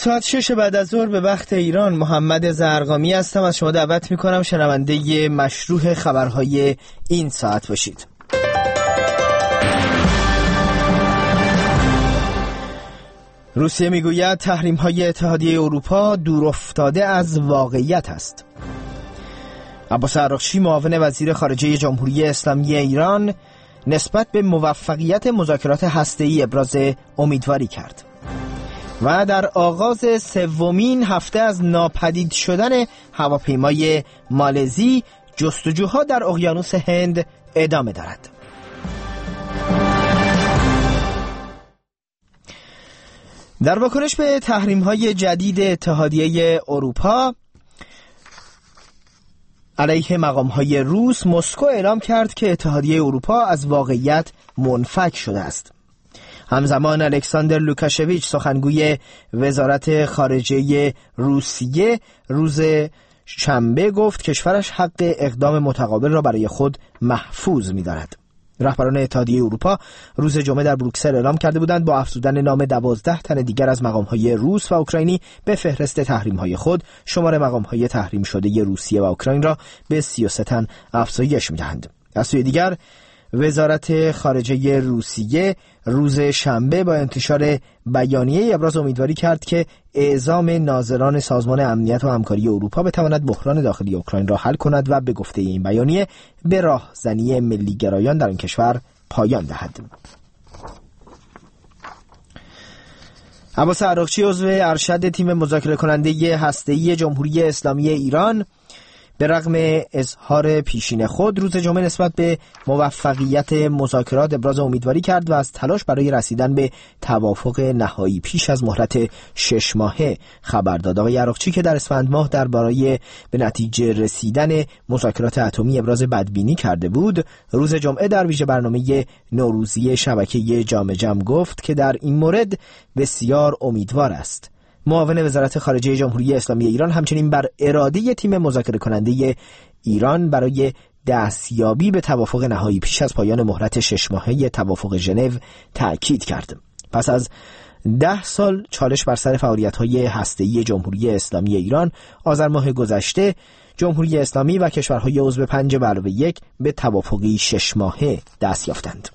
ساعت 6 بعد از ظهر به وقت ایران. محمد زرقامی هستم. از شما دعوت میکنم شنونده مشروح خبرهای این ساعت باشید. روسیه میگوید تحریم‌های اتحادیه اروپا دور افتاده از واقعیت است. عباس عراقچی معاون وزیر خارجه جمهوری اسلامی ایران نسبت به موفقیت مذاکرات هسته‌ای ابراز امیدواری کرد. و در آغاز سومین هفته از ناپدید شدن هواپیمای مالزی جستجوها در اقیانوس هند ادامه دارد. در واکنش به تحریم‌های جدید اتحادیه اروپا علیه مقام‌های روس، مسکو اعلام کرد که اتحادیه اروپا از واقعیت منفک شده است. همزمان الکساندر لوکاشویچ سخنگوی وزارت خارجه روسیه روز شنبه گفت کشورش حق اقدام متقابل را برای خود محفوظ می‌داند. رهبران اتحادیه اروپا روز جمعه در بروکسل اعلام کرده بودند با افزودن نام 12 تن دیگر از مقام‌های روس و اوکراینی به فهرست تحریم‌های خود، شمار مقام‌های تحریم شده روسیه و اوکراین را به 33 تن افزایش می‌دهند. از سوی دیگر وزارت خارجه روسیه روز شنبه با انتشار بیانیه ابراز امیدواری کرد که اعزام ناظران سازمان امنیت و همکاری اروپا بتواند بحران داخلی اوکراین را حل کند و به گفته این بیانیه به راهزنی ملی‌گرایان در این کشور پایان دهد. عباس عراقچی عضو ارشد تیم مذاکره کننده هسته‌ای جمهوری اسلامی ایران به رغم اظهار پیشین خود روز جمعه نسبت به موفقیت مذاکرات ابراز امیدواری کرد و از تلاش برای رسیدن به توافق نهایی پیش از مهلت 6 ماهه خبر داد. آقای عراقچی که در اسفند ماه درباره به نتیجه رسیدن مذاکرات اتمی ابراز بدبینی کرده بود، روز جمعه در ویژه برنامه نوروزی شبکه جام جم گفت که در این مورد بسیار امیدوار است. معاون وزارت خارجه جمهوری اسلامی ایران همچنین بر اراده تیم مذاکره کننده ایران برای دستیابی به توافق نهایی پیش از پایان مهلت 6 ماهه توافق ژنو تأکید کرد. پس از 10 سال چالش بر سر فعالیت‌های هسته‌ای جمهوری اسلامی ایران، آذر ماه گذشته جمهوری اسلامی و کشورهای عضو 5+1 به توافقی 6 ماهه دست یافتند.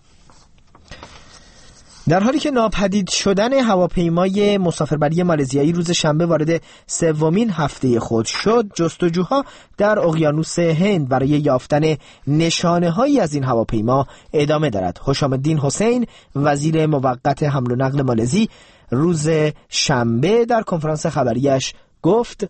در حالی که ناپدید شدن هواپیمای مسافربری مالزیایی روز شنبه وارد سومین هفته خود شد، جستجوها در اقیانوس هند برای یافتن نشانه‌هایی از این هواپیما ادامه دارد. حشام الدین حسین وزیر موقت حمل و نقل مالزی روز شنبه در کنفرانس خبریش گفت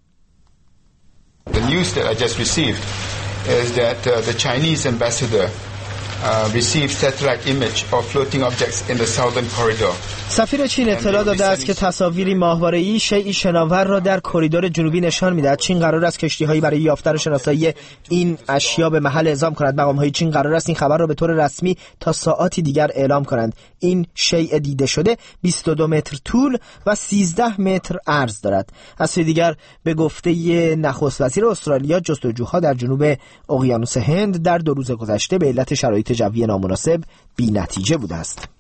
The news that I just received is that the Chinese ambassador received satellite image of floating objects in the southern corridor. سفیر چین اطلاع داده است که تصاویری ماهواره‌ای شیئی شناور را در کریدور جنوبی نشان می‌دهد. چین قرار است کشتی‌هایی برای یافتن و شناسایی این اشیا به محل اعزام کند. مقام‌های چین قرار است این خبر را به طور رسمی تا ساعاتی دیگر اعلام کنند. این شیء دیده شده 22 متر طول و 13 متر عرض دارد. از سوی دیگر به گفته نخست وزیر استرالیا، جستجوها در جنوب اقیانوس هند در 2 روز گذشته به علت شرایط جوی نامناسب بی‌نتیجه بوده است.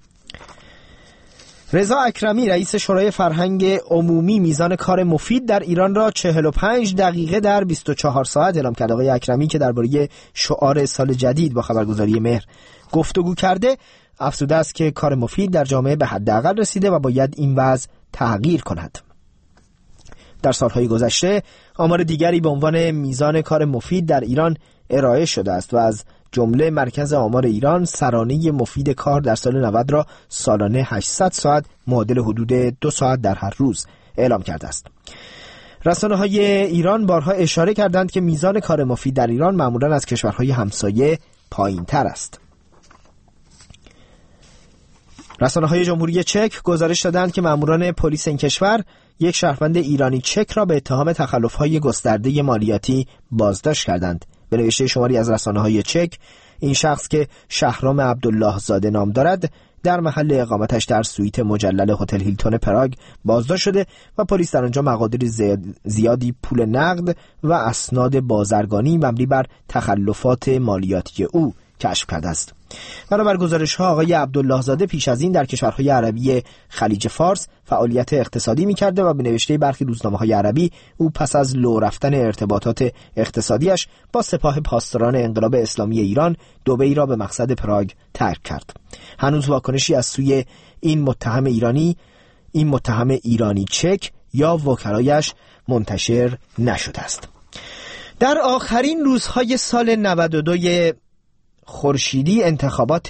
رضا اکرمی رئیس شورای فرهنگ عمومی میزان کار مفید در ایران را 45 دقیقه در 24 ساعت اعلام کرد. آقای اکرمی که درباره شعار سال جدید با خبرگزاری مهر گفتگو کرده، افزوده است که کار مفید در جامعه به حداقل رسیده و باید این وضع تغییر کند. در سالهای گذشته آمار دیگری به عنوان میزان کار مفید در ایران ارائه شده است و از جمله مرکز آمار ایران سرانه مفید کار در سال 90 را سالانه 800 ساعت معادل حدود 2 ساعت در هر روز اعلام کرده است. رسانه‌های ایران بارها اشاره کردند که میزان کار مفید در ایران معمولاً از کشورهای همسایه پایین‌تر است. رسانه‌های جمهوری چک گزارش دادند که ماموران پلیس این کشور یک شهروند ایرانی چک را به اتهام تخلف‌های گسترده مالیاتی بازداشت کردند. به نوشته شماری از رسانه‌های چک، این شخص که شهرام عبدالله زاده نام دارد در محل اقامتش در سویت مجلل هتل هیلتون پراگ بازداشت شده و پلیس در آنجا مقادیر زیادی پول نقد و اسناد بازرگانی مبنی بر تخلفات مالیاتی او کشف کرده است. بنابر گزارش‌ها آقای عبدالله زاده پیش از این در کشورهای عربی خلیج فارس فعالیت اقتصادی می‌کرده و به نوشته برخی روزنامه‌های عربی او پس از لو رفتن ارتباطات اقتصادیش با سپاه پاسداران انقلاب اسلامی ایران دبی را به مقصد پراگ ترک کرد. هنوز واکنشی از سوی این متهم ایرانی چک یا وکلایش منتشر نشده است. در آخرین روزهای سال 92 خورشیدی انتخابات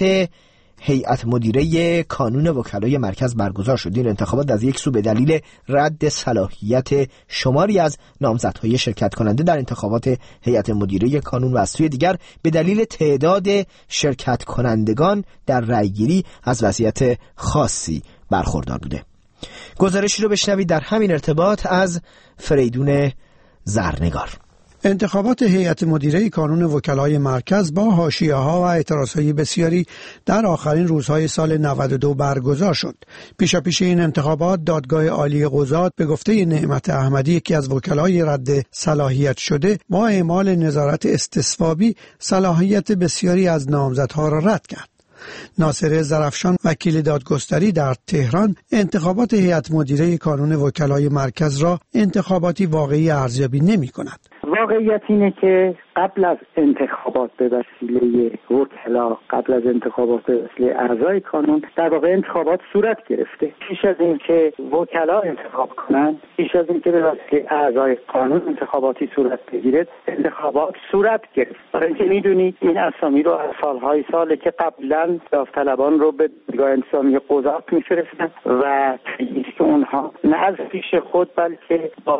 هیئت مدیره کانون وکلای مرکز برگزار شد. این انتخابات از یک سو به دلیل رد صلاحیت شماری از نامزدهای شرکت کننده در انتخابات هیئت مدیره کانون و از سوی دیگر به دلیل تعداد شرکت کنندگان در رأیگیری از وضعیت خاصی برخوردار بوده. گزارشی رو بشنوید در همین ارتباط از فریدون زرنگار. انتخابات هیئت مدیره کانون وکلای مرکز با حاشیه‌ها و اعتراضهای بسیاری در آخرین روزهای سال 92 برگزار شد. پیشاپیش این انتخابات دادگاه عالی قضات به گفته نعمت احمدی یکی از وکلای رد صلاحیت شده با اعمال نظارت استصوابی صلاحیت بسیاری از نامزدها را رد کرد. ناصر ظرفشان وکیل دادگستری در تهران انتخابات هیئت مدیره کانون وکلای مرکز را انتخاباتی واقعی ارزیابی نمی‌کند. واقعیت اینه که قبل از انتخابات به وسیله وکلا، قبل از انتخابات به وسیله اعضای کانون، در واقع انتخابات صورت گرفته. پیش از اینکه وکلا انتخاب کنند، پیش از اینکه به وسیله اعضای قانون انتخاباتی صورت بگیرد، انتخابات صورت گرفت. برای اینکه میدونید این اسامی رو از سالهای ساله که قبلا داوطلبان رو به دادگاه انتظامی قضات میفرستن و که اونها نه از پیش خود بلکه با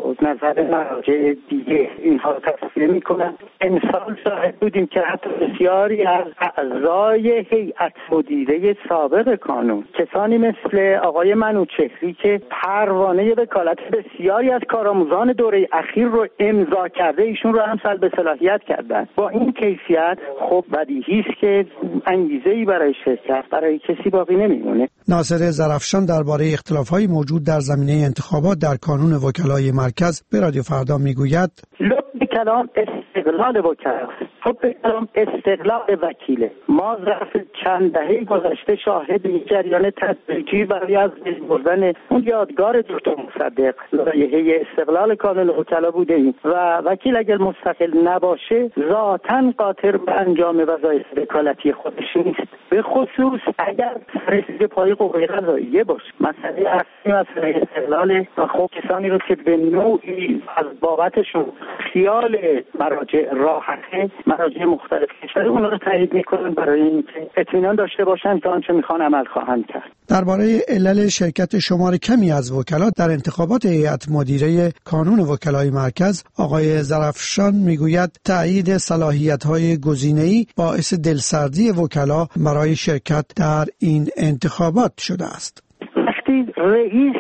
نظر مراجع دیگه اینها رو تصفیه میکنن. امسال شاهد بودیم که حتی بسیاری از اعضای هیئت مدیره سابق کانون، کسانی مثل آقای منوچهری که پروانه وکالت بسیاری از کارآموزان دوره اخیر رو امضا کرده، ایشون رو هم سلب صلاحیت کردن. با این کیفیت خب بدیهی است که انگیزه‌ای برای شرکت برای کسی باقی نمیمونه. ناصر ظرفشان درباره اختلاف‌های موجود در زمینه انتخابات در کانون وکلای مرکز به رادیو فردا میگوید: لب کلام استقلال وکلاست، خب کلام استقلال وکیله. ما ظرف چند دهه گذشته شاهد جریان تدریجی برای از بین بردن اون یادگار دکتر مصدق لایحه استقلال کانون وکلا بوده ایم و وکیل اگر مستقل نباشه ذاتاً قاطر به انجام وظایف وکالتی خودش نیست، به خصوص اگر رسیده پای قوه قضاییه باشه. مسئله اصلی مسئله استقلال و خب کسانی رو که به نوعی از بابتشون خیال مراجع راحته، مراجع مختلف کشور اون رو تایید میکنن برای اینکه اطمینان داشته باشن که آنچه میخوان عمل خواهند کرد. درباره علل شرکت شمار کمی از وکلا در انتخابات هیئت مدیره کانون وکلای مرکز، آقای ظرفشان میگوید تایید صلاحیت‌های گزینه‌ای باعث دلسردی وکلا برای شرکت در این انتخابات شده است. وقتی رئیس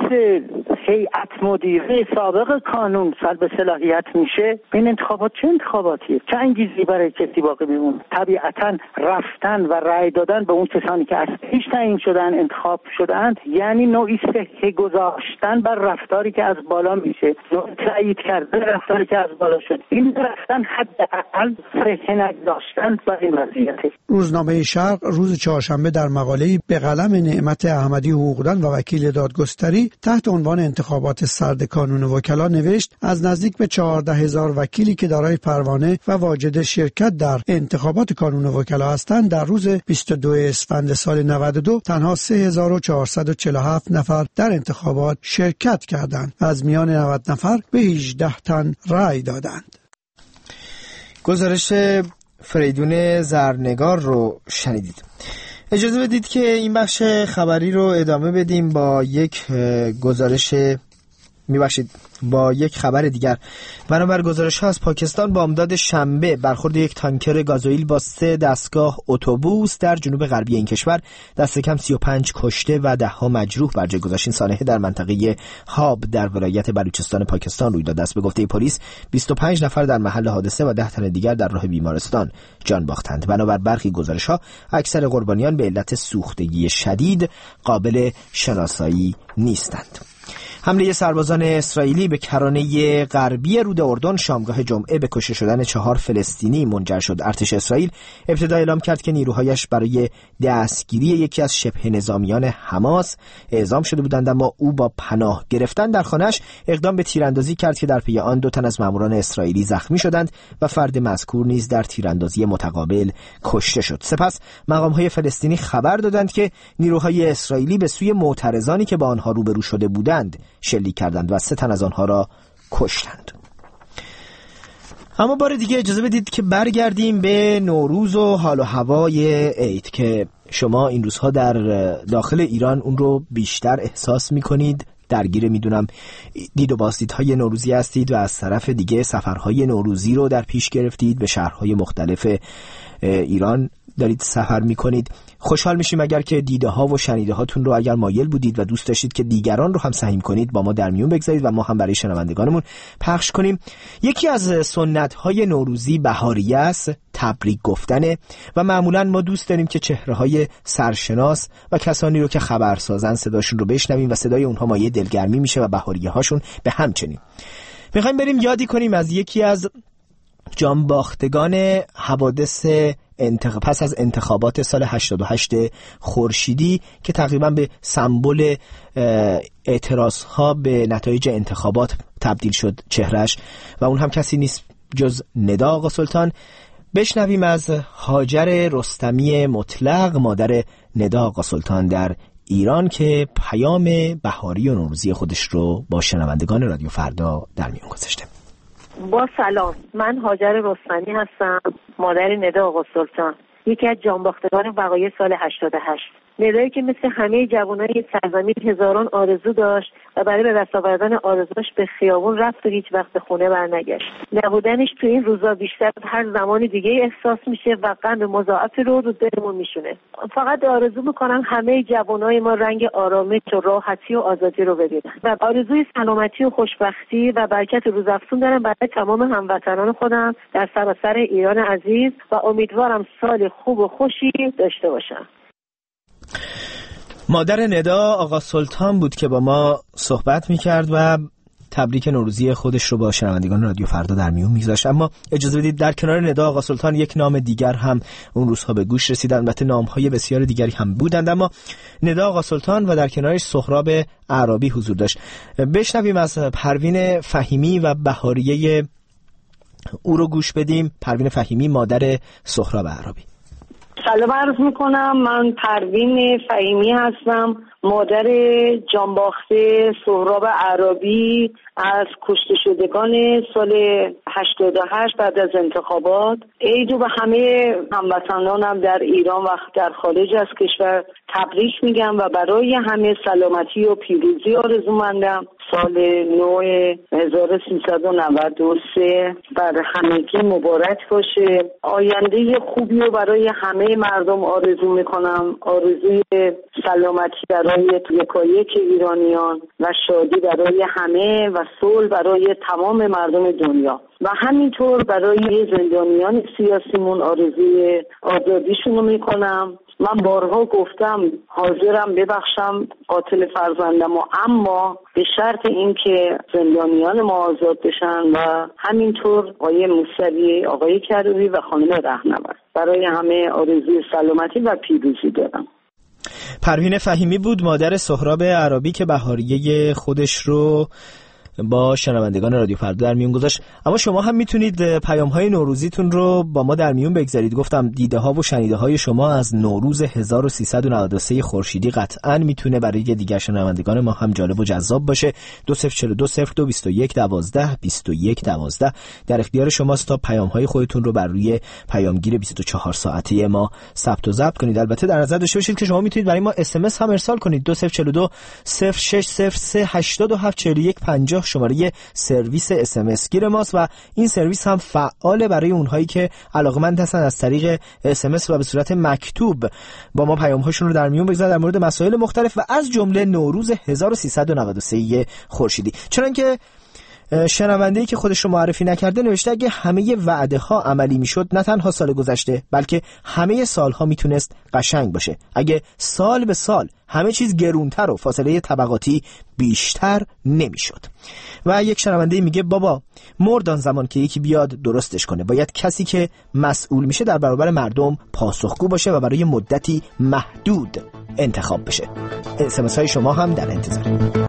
هیئت مدیره سابق کانون سلب صلاحیت میشه، این انتخابات چه انتخاباتیه؟ چه انگیزی برای کسی باقی میمونه؟ طبیعتاً رفتن و رأی دادن به اون کسانی که از پیش تعیین شدن، انتخاب شدند، یعنی نوعی صحه گذاشتن بر رفتاری که از بالا میشه، نوعی تایید کردن رفتاری که از بالا شد. این رفتن حداقل صحه نگذاشتن بر این وضعیت. روزنامه شرق روز چهارشنبه در مقاله‌ای به قلم نعمت احمدی حقوقدان و وکیل دادگستری تحت عنوان انتخابات سرد کانون وکلا نوشت: از نزدیک به 14,000 وکیلی که دارای پروانه و واجد شرکت در انتخابات کانون وکلا هستند، در روز 22 اسفند سال 92 تنها 3,447 نفر در انتخابات شرکت کردند. از میان 90 نفر به 18 تن رأی دادند. گزارش فریدون زرنگار رو شنیدید. اجازه بدید که این بخش خبری رو ادامه بدیم با یک خبر دیگر. بنابر گزارش ها از پاکستان بامداد شنبه برخورد یک تانکر گازوئیل با 3 دستگاه اتوبوس در جنوب غربی این کشور دست کم 35 کشته و 10 مجروح بر جای گذاشت. این سانحه در منطقه هاب در ولایت بلوچستان پاکستان روی داده است. به گفته پلیس 25 نفر در محل حادثه و 10 تن دیگر در راه بیمارستان جان باختند. بنابر برخی گزارش ها اکثر قربانیان به علت سوختگی شدید قابل شناسایی نیستند. حمله سربازان اسرائیلی به کرانه غربی رود اردن شامگاه جمعه به کشته شدن 4 فلسطینی منجر شد. ارتش اسرائیل ابتدا اعلام کرد که نیروهایش برای دستگیری یکی از شبه نظامیان حماس اعزام شده بودند، اما او با پناه گرفتن در خانه‌اش اقدام به تیراندازی کرد که در پی آن 2 تن از ماموران اسرائیلی زخمی شدند و فرد مذکور نیز در تیراندازی متقابل کشته شد. سپس مقام‌های فلسطینی خبر دادند که نیروهای اسرائیلی به سوی معترضانی که با آنها روبرو شده بودند شلیک کردند و 3 تن از آنها را کشتند. اما بار دیگه اجازه بدید که برگردیم به نوروز و حال و هوای عید که شما این روزها در داخل ایران اون رو بیشتر احساس می‌کنید. درگیر میدونم دید و بازدیدهای نوروزی هستید و از طرف دیگه سفرهای نوروزی رو در پیش گرفتید، به شهرهای مختلف ایران دارید سفر میکنید. خوشحال میشیم اگر که دیده ها و شنیده هاتون رو اگر مایل بودید و دوست داشتید که دیگران رو هم سهیم کنید با ما در میون بگذارید و ما هم برای شنوندگانمون پخش کنیم. یکی از سنت های نوروزی بهاریه است، تبریک گفتنه و معمولا ما دوست داریم که چهره های سرشناس و کسانی رو که خبر سازن صداشون رو بشنویم و صدای اونها مایه دلگرمی میشه و بهاریه هاشون به همچنین. میخوایم بریم یادی کنیم از یکی از جانباختگان حوادث پس از انتخابات سال 88 خورشیدی که تقریبا به سمبل اعتراضها به نتایج انتخابات تبدیل شد چهرش و اون هم کسی نیست جز ندا آقا سلطان. بشنویم از هاجر رستمی مطلق، مادر ندا آقا سلطان در ایران، که پیام بهاری و نوروزی خودش رو با شنوندگان رادیو فردا در میون گذاشته. با سلام، من هاجر رستمی هستم، مادر ندا آقا سلطان، یکی از جانباختگان وقایع سال 88. ندایی که مثل همه جوانای سرزمین هزاران آرزو داشت و برای به دست آوردن آرزوش به خیابون رفت و هیچ وقت به خونه برنگشت. نبودنش تو این روزا بیشتر از هر زمان دیگه احساس میشه و غم مضاعفی رو دلمون میشونه. فقط آرزو میکنم همه جوانای ما رنگ آرامش و راحتی و آزادی رو ببینن و آرزوی سلامتی و خوشبختی و برکت روزافزون دارم برای تمام هموطنان خودم در سراسر ایران عزیز و امیدوارم سال خوب و خوشی داشته باشم. مادر ندا آقا سلطان بود که با ما صحبت میکرد و تبریک نوروزی خودش رو با شنوندگان رادیو فردا در میون میگذاشت. اما اجازه بدید در کنار ندا آقا سلطان یک نام دیگر هم اون روزها به گوش رسیدن، البته نامهای بسیار دیگری هم بودند، اما ندا آقا سلطان و در کنارش سهراب اعرابی حضور داشت. بشنویم از پروین فهیمی و بهاریه او رو گوش بدیم. پروین فهیمی مادر سهراب اعرابی. سلام عرض میکنم، من پروین فهیمی هستم، مادر جانباخته سهراب اعرابی از کشته شدگان سال 88 بعد از انتخابات. عیدو به همه هموطنانم در ایران و در خارج از کشور تبریک میگم و برای همه سلامتی و پیروزی آرزومندم. سال نو 1393 بر همگی مبارک باشه. آینده خوبی رو برای همه مردم آرزو میکنم، آرزوی سلامتی برای یکایک ایرانیان و شادی برای همه و صلح برای تمام مردم دنیا و همینطور برای زندانیان سیاسیمون آرزوی آزادیشون رو میکنم. من بارها گفتم حاضرم ببخشم قاتل فرزندم، اما به شرط اینکه زندانیان ما آزاد بشن و همینطور آقای موسوی، آقای کروبی و خانم رهنورد. برای همه آرزوی سلامتی و پیروزی دارم. پروین فهیمی بود مادر سهراب اعرابی که بهاریه خودش رو با شنوندگان رادیو فردا در میون گذاشت. اما شما هم میتونید پیام‌های نوروزیتون رو با ما در میون بگذارید. گفتم دیده ها و شنیده های شما از نوروز 1393 خورشیدی قطعاً میتونه برای دیگر شنوندگان ما هم جالب و جذاب باشه. 2042022112 در اختیار شماست تا پیام‌های خودتون رو بر روی پیامگیر 24 ساعته ما ثبت و ضبط کنید. البته در نظر داشته باشید که شما میتونید برای ما SMS هم ارسال کنید. 2042 0603874150 شماره سرویس SMS گیر ماست و این سرویس هم فعال برای اونهایی که علاقه‌مند هستن از طریق SMS و به صورت مکتوب با ما پیام‌هاشون رو در میون بگذارن در مورد مسائل مختلف و از جمله نوروز 1393 خورشیدی. چنانکه شنونده‌ای که خودش رو معرفی نکرده نوشته اگه همه وعده ها عملی میشد نه تنها سال گذشته بلکه همه سالها میتونست قشنگ باشه. اگه سال به سال همه چیز گرونتر و فاصله طبقاتی بیشتر نمیشد. و یک شنونده میگه بابا مردان زمان که یکی بیاد درستش کنه. باید کسی که مسئول میشه در برابر مردم پاسخگو باشه و برای مدتی محدود انتخاب بشه. SMS های شما هم در انتظار.